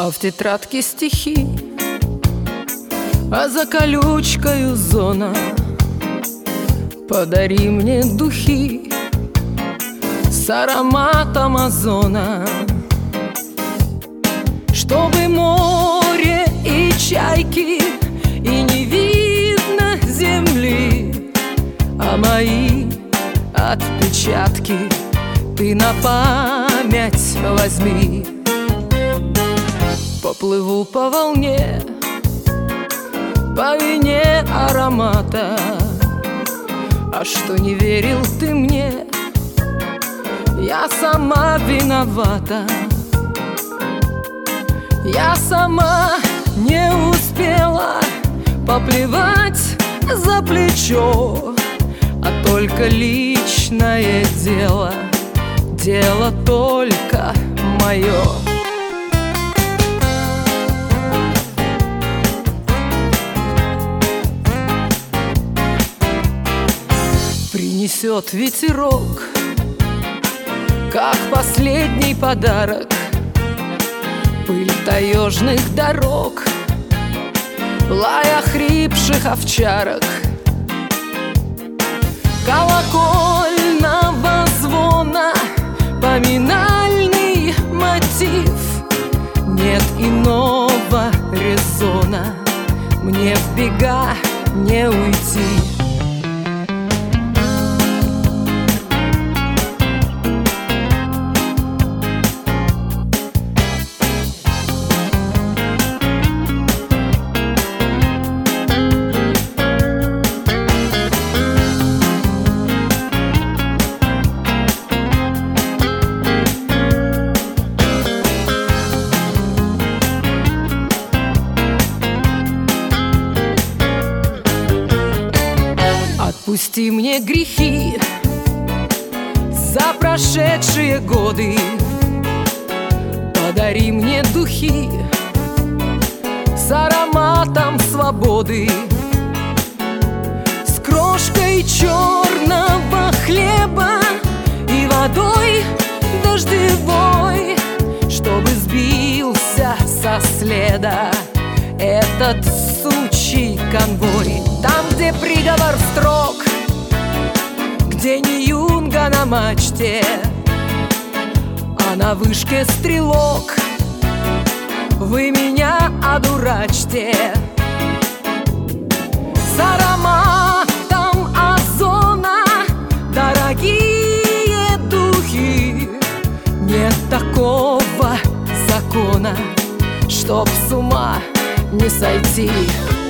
А в тетрадке стихи, а за колючкою зона. Подари мне духи с ароматом озона, чтобы море и чайки, и не видно земли, а мои отпечатки ты на память возьми. Поплыву по волне, по вине аромата. А что не верил ты мне, я сама виновата. Я сама не успела поплевать за плечо, а только личное дело, дело только мое. Принесет ветерок, как последний подарок, пыль таежных дорог, лай охрипших овчарок, колокольного звона, поминальный мотив. Нет иного резона, мне в бега не уйти. Отпусти мне грехи за прошедшие годы, подари мне духи с ароматом свободы, с крошкой черного хлеба и водой дождевой, чтобы сбился со следа этот сучий конвой. Там, где приговор строг, где не юнга на мачте, а на вышке стрелок, вы меня одурачьте. С ароматом озона, дорогие духи, нет такого закона, чтоб с ума не сойти.